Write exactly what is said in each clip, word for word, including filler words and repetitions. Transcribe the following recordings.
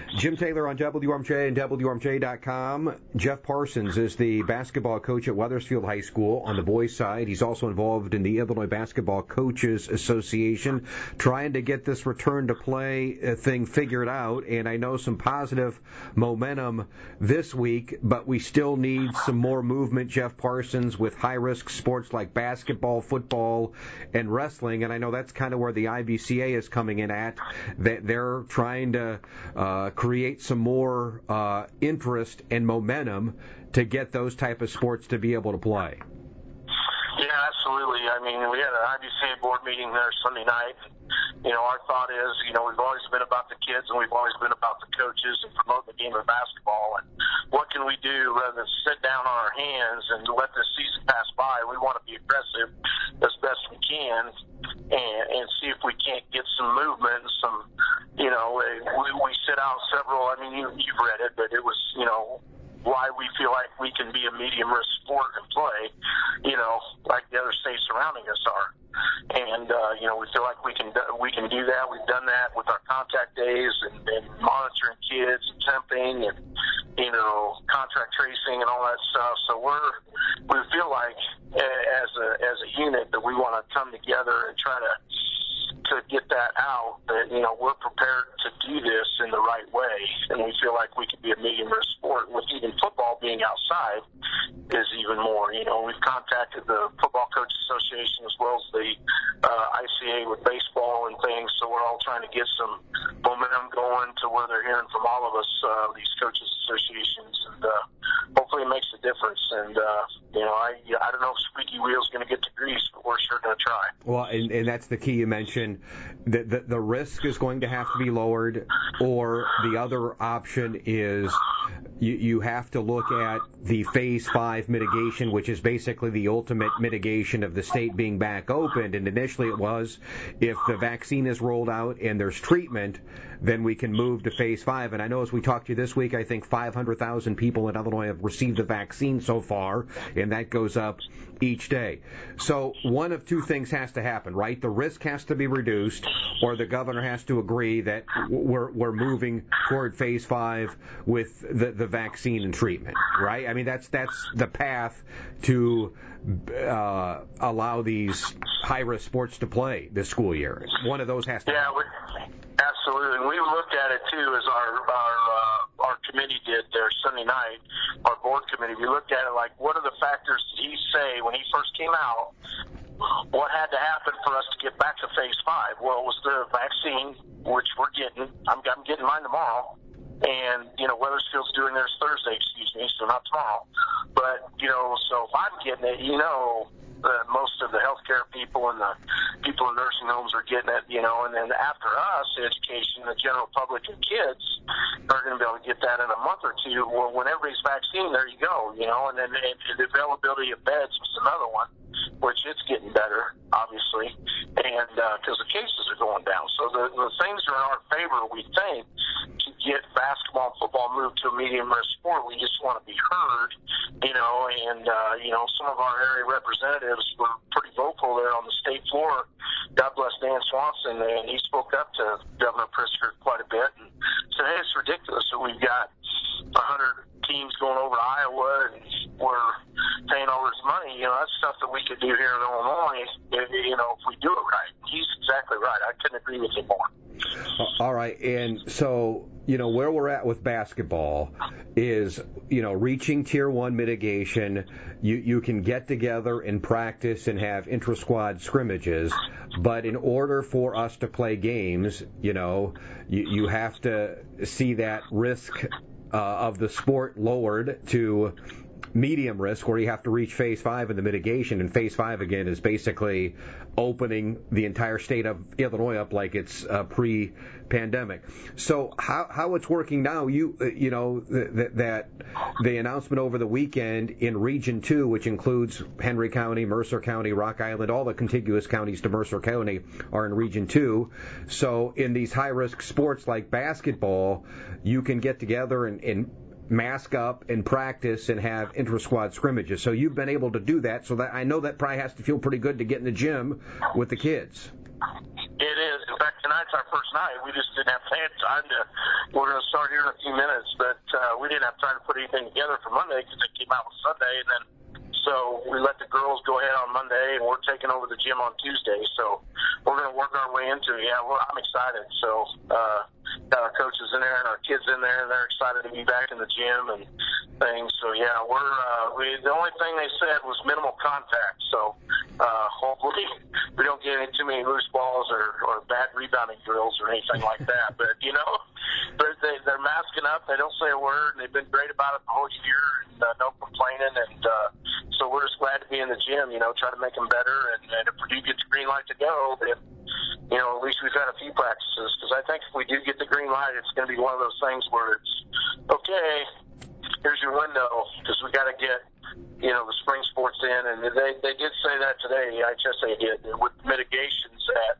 Jim Taylor on W M J and W M J dot com. Jeff Parsons is the basketball coach at Wethersfield High School on the boys' side. He's also involved in the Illinois Basketball Coaches Association, trying to get this return to play thing figured out. And I know some positive momentum this week, but we still need some more movement, Jeff Parsons, with high-risk sports like basketball, football, and wrestling. And I know that's kind of where the I B C A is coming in at. That they're trying to uh, create some more uh, interest and momentum to get those type of sports to be able to play. Yeah, absolutely. I mean, we had an I B C A board meeting there Sunday night. You know, our thought is, you know, we've always been about the kids and we've always been about the coaches and promoting the game of basketball. And what can we do rather than sit down on our hands and let this season pass by? We want to be aggressive as best we can and, and see if we can't get some movement and some, you know, we, we sit out several, I mean, you, you've read it, but it was, you know, why we feel like we can be a medium risk sport and play, you know, like the other states surrounding us are. And, uh, you know, we feel like we can, we can do that. We've done that with our contact days and, and monitoring kids and temping and, you know, contract tracing and all that stuff. So we're, we feel like as a, as a unit that we want to come together and try to, to get that out, that, you know, we're prepared to do this in the right way. And we feel like we could be a medium risk sport with even football being outside is even more. You know, we've contacted the Football Coaches Association as well as the uh, I C A with baseball and things. So we're all trying to get some momentum going to where they're hearing from all of us, uh, these coaches associations, and uh, hopefully it makes a difference. And, uh, you know, I I don't know if squeaky wheel's going to get to grease, but we're sure going to try. Well, and, and that's the key you mentioned. The, the, the risk is going to have to be lowered, or the other option is you, you have to look at the Phase five mitigation, which is basically the ultimate mitigation of the state being back opened. And initially it was, if the vaccine is rolled out and there's treatment, then we can move to Phase five. And I know as we talked to you this week, I think five hundred thousand people in Illinois have received the vaccine so far, and that goes up each day. So one of two things has to happen, right? The risk has to be reduced, or the governor has to agree that we're we're moving toward Phase five with the, the vaccine and treatment, right? I mean, that's that's the path to uh, allow these high-risk sports to play this school year. One of those has to yeah, happen. We, absolutely. We looked at it, too, as our our, uh, our committee did there Sunday night, our board committee. We looked at it like, what are the factors did he say when he first came out? What had to happen for us to get back to Phase five? Well, it was the vaccine, which we're getting. I'm, I'm getting mine tomorrow. And, you know, Wethersfield's doing theirs Thursday, excuse me, so not tomorrow. But, you know, so if I'm getting it, you know, uh, most of the healthcare people and the people in nursing homes are getting it, you know, and then after us, education, the general public and kids are going to be able to get that in a month or two. Well, when everybody's vaccinated, there you go, you know, and then and the availability of beds was another one, which it's getting better, obviously, and because uh, the cases are going down. So the, the things are in our favor, we think, to get basketball and football moved to a medium risk sport. We just want to be heard, you know, and, uh, you know, some of our area representatives were pretty vocal there on the state floor. God bless Dan Swanson, and he spoke up to Governor Pritzker quite a bit and said, hey, it's ridiculous that we've got one hundred teams going over to Iowa and we're paying all this money. You know, that's stuff that we could do here in Illinois, if, you know, if we do it right. He's exactly right. I couldn't agree with him more. All right, and so, you know, where we're at with basketball is, you know, reaching Tier one mitigation. You you can get together and practice and have intra-squad scrimmages, but in order for us to play games, you know, you, you have to see that risk uh, of the sport lowered to medium risk, where you have to reach Phase five in the mitigation. And Phase five, again, is basically opening the entire state of Illinois up like it's uh, pre-pandemic. So how how it's working now, you uh, you know, th- th- that the announcement over the weekend in Region two, which includes Henry County, Mercer County, Rock Island, all the contiguous counties to Mercer County are in Region two. So in these high-risk sports like basketball, you can get together and, and mask up and practice and have inter-squad scrimmages. So you've been able to do that. So that I know that probably has to feel pretty good to get in the gym with the kids. It is. And fact, tonight's our first night. We just didn't have time to. We're going to start here in a few minutes, but uh, we didn't have time to put anything together for Monday because it came out on Sunday, and then so we let the girls go ahead on Monday, and we're taking over the gym on Tuesday. So we're going to work our way into it. Yeah, well, I'm excited. So uh, got our coaches in there and our kids in there, and they're excited to be back in the gym and things. So yeah, we're uh, we. The only thing they said was minimal contact. So uh, hopefully we don't get any too many loose balls or, or bad rebounding drills or anything like that. But you know, but they they're masking up. They don't say a word, and they've been great about it the whole year, and uh, no complaining. And uh, so we're just glad to be in the gym. You know, try to make them better. And, and if Purdue gets the green light to go, then you know, at least we've had a few practices. Because I think if we do get the green light, it's going to be one of those things where it's okay. Here's your window, because we got to get, you know, the spring sports in, and they they did say that today. I H S A did with mitigations that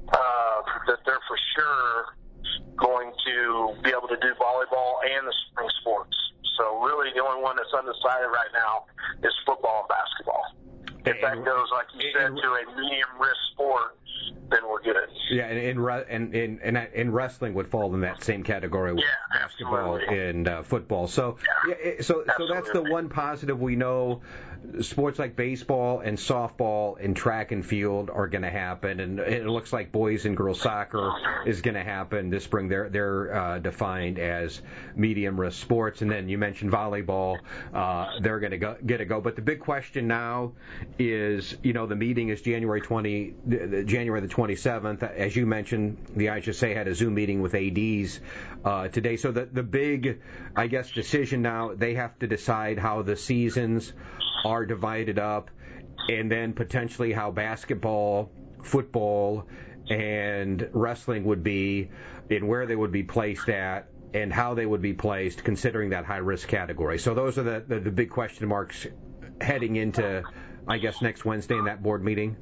uh, that they're for sure going to be able to do volleyball and the spring sports. So really, the only one that's undecided right now is football and basketball. If that goes, like you said, to a medium risk sport, then we're good. Yeah, and and and and, and wrestling would fall in that same category with yeah, basketball absolutely. and uh, football. So, yeah, yeah, so absolutely. so that's the one positive we know. Sports like baseball and softball and track and field are going to happen, and it looks like boys and girls soccer is going to happen this spring. They're they're uh, defined as medium risk sports, and then you mentioned volleyball. Uh, they're going to go get a go. But the big question now is, you know, the meeting is January twenty, January the twenty-seventh. As you mentioned, the I H S A had a Zoom meeting with A Ds uh, today. So the the big, I guess, decision now, they have to decide how the seasons are divided up, and then potentially how basketball, football, and wrestling would be, and where they would be placed at, and how they would be placed, considering that high-risk category. So those are the, the, the big question marks heading into, I guess, next Wednesday in that board meeting.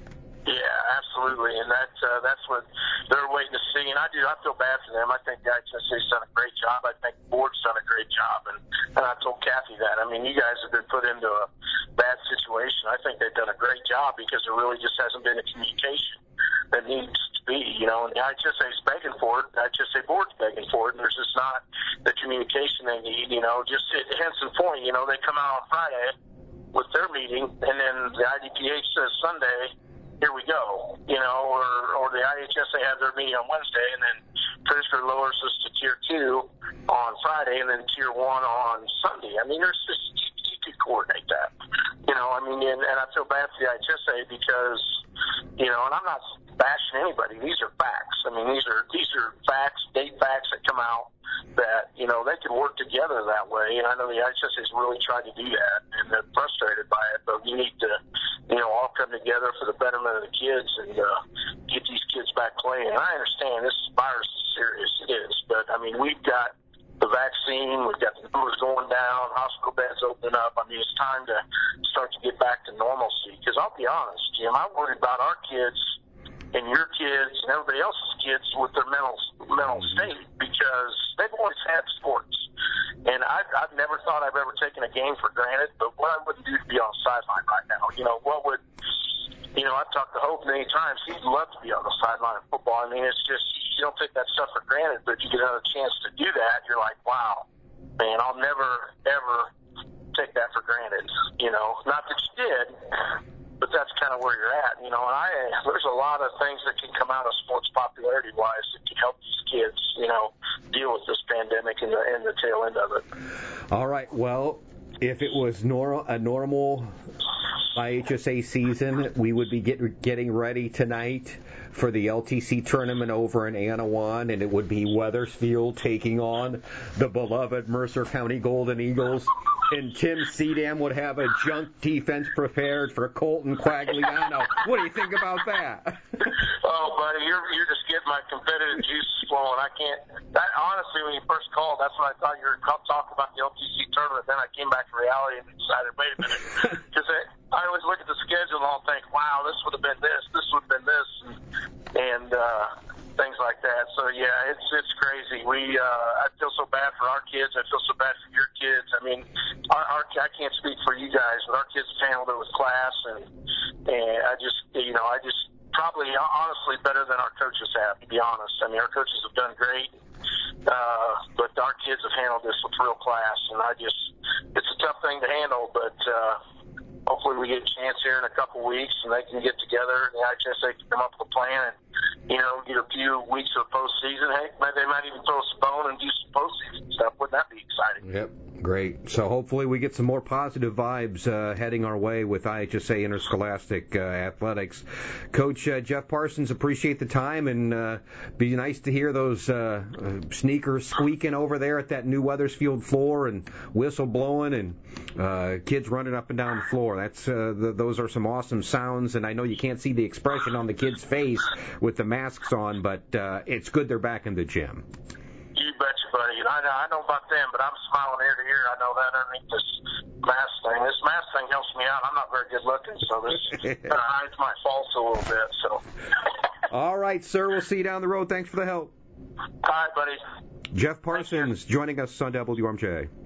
Yeah, absolutely, and that's uh, that's what they're waiting to see. And I do, I feel bad for them. I think the I H S A's done a great job. I think the board's done a great job, and, and I told Kathy that. I mean, you guys have been put into a bad situation. I think they've done a great job because there really just hasn't been a communication that needs to be. You know, and the I H S A's begging for it. The I H S A board's begging for it, and there's just not the communication they need. You know, just at Henson Point, you know, they come out on Friday with their meeting, and then the I D P H says Sunday, here we go, you know, or, or the I H S A has their meeting on Wednesday, and then Pritzker lowers us to tier two on Friday, and then tier one on Sunday. I mean, there's just, you, you could coordinate that, you know, I mean, and, and I feel bad for the I H S A because, you know, and I'm not bashing anybody. These are facts. I mean, these are, these are facts, date facts that come out that, you know, they could work together that way. And I know the I H S A's really tried to do that, and they're frustrated by it, but we need to, you know, all come together for the betterment of the kids and uh, get these kids back playing. And I understand this virus is serious. It is. But, I mean, we've got the vaccine. We've got the numbers going down, hospital beds opening up. I mean, it's time to start to get back to normalcy. Because I'll be honest, Jim, I'm worried about our kids and your kids and everybody else's kids with their mental mental state, because they've always had sports. And I've, I've never thought I've ever taken a game for granted, but what I wouldn't do to be on the sideline right now, you know, what would, you know, I've talked to Hope many times. He'd love to be on the sideline of football. I mean, it's just, you don't take that stuff for granted, but if you get another chance to do that, you're like, wow, man, I'll never, ever take that for granted, you know. Not that you did, but that's kind of where you're at, you know. And I, there's a lot of things that can come out of sports popularity-wise that can help these kids, you know, deal with this pandemic and the, and the tail end of it. All right. Well, if it was nor- a normal I H S A season, we would be get, getting ready tonight for the L T C tournament over in Anawan, and it would be Wethersfield taking on the beloved Mercer County Golden Eagles. And Tim Sedam would have a junk defense prepared for Colton Quagliano. What do you think about that? Oh, buddy, you're you're just getting my competitive juices flowing. I can't. That honestly, when you first called, that's when I thought you were talking about the L T C tournament. Then I came back to reality and decided, wait a minute, because I, I always look at the schedule and I'll think, wow, this would have been this, this would have been this, and, and uh, things like that. So yeah, it's it's crazy. We uh, I feel so bad for our kids. I feel so bad for your kids. I mean, our, our I can't speak for you guys, but our kids handled it with class, and and I just you know I just probably, honestly, better than our coaches have, to be honest. I mean, our coaches have done great, uh, but our kids have handled this with real class, and I just, it's a tough thing to handle, but uh, hopefully we get a chance here in a couple weeks, and they can get together, and the I H S A can come up with a plan, and, you know, get a few weeks of postseason. Hey, they might even throw us a bone and do some postseason stuff. Wouldn't that be exciting? Yep. Great. So hopefully we get some more positive vibes uh, heading our way with I H S A Interscholastic uh, Athletics. Coach uh, Jeff Parsons, appreciate the time, and uh, be nice to hear those uh, sneakers squeaking over there at that new Wethersfield floor and whistle blowing and uh, kids running up and down the floor. That's uh, the, those are some awesome sounds, and I know you can't see the expression on the kid's face with the masks on, but uh, it's good they're back in the gym. You betcha, buddy. I know, I know about them, but I'm smiling ear to ear. I know that underneath this mask thing. This mask thing helps me out. I'm not very good looking, so this kind of hides my faults a little bit. So. All right, sir. We'll see you down the road. Thanks for the help. All right, buddy. Jeff Parsons joining us on W R M J.